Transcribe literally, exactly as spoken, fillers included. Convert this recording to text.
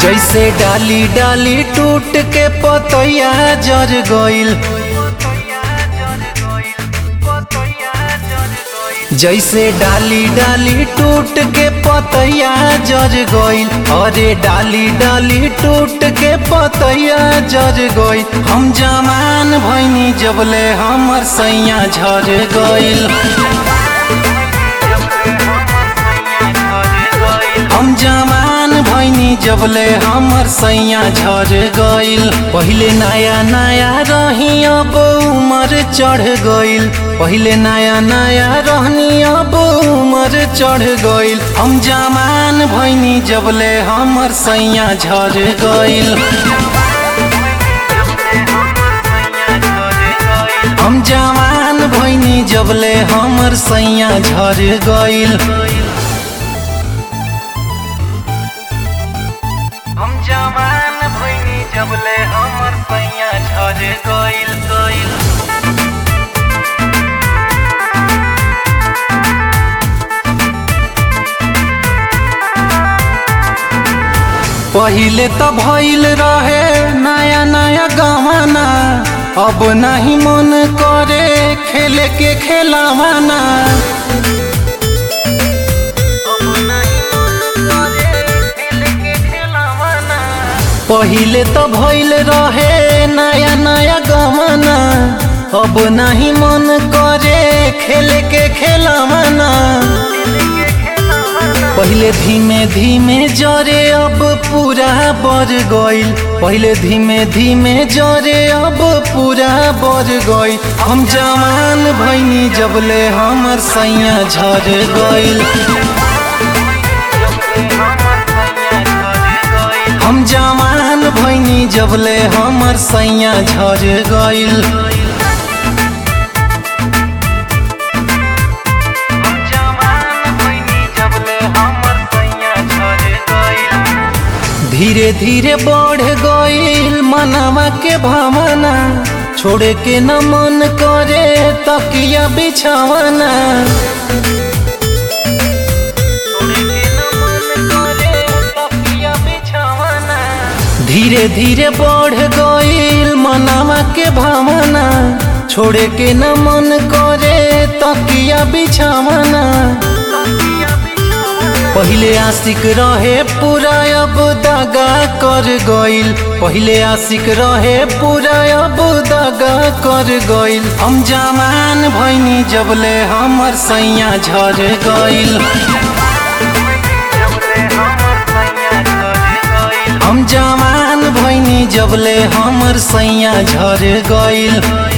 जैसे डाली डाली टूट के पतैया जर गइल, जैसे डाली डाली टूट के पतैया जर गइल। अरे डाली डाली टूट के पतैया जर गइल। हम जवान भइनी जबले हमर सैया झर गइल। हम जवान भइनी जबले हमर सैया झर गइल। पहिले नया नया रही अब उमर चढ़ गइल, पहिले नया नया रहनी अब उमर चढ़ गइल। हम जवान भइनी जबले हमर सैया झर गइल। हम जवान भइनी जबले हमर सैया झर गइल। हम जवान भइनी जबले हमर सैया झर गइल गइल। पहिले त भइल रहे नया नया गवाना, अब नहीं मन करे खेले के खेलावाना। पहिले तो भइल रहे नया नया गवाना, अब नहीं मन करे खेले के खेलावाना। पहिले धीमे धीमे जरे अब पूरा बढ़ गइल, पहिले धीमे धीमे जरे अब पूरा बढ़ गइल। हम जवान भइनी जबले हमर सैया झर गइल। हम जवान भइनी जबले हमर सैया झर गइल। धीरे धीरे बढ़ गइल मनवा के भावना, छोड़े के न मन करे तकिया बिछावना। धीरे धीरे बढ़ गइल मनवा के भावना, छोड़े के न मन करे तकिया बिछावना। पहिले आशिक रहे पूरा अब दगा कर गइल, पहिले आशिक रहे पूरा अब दगा कर गइल। हम जवान भइनी जबले हमर सैया झर गइल। हम जवान भइनी जबले हमर सैया झर गइल।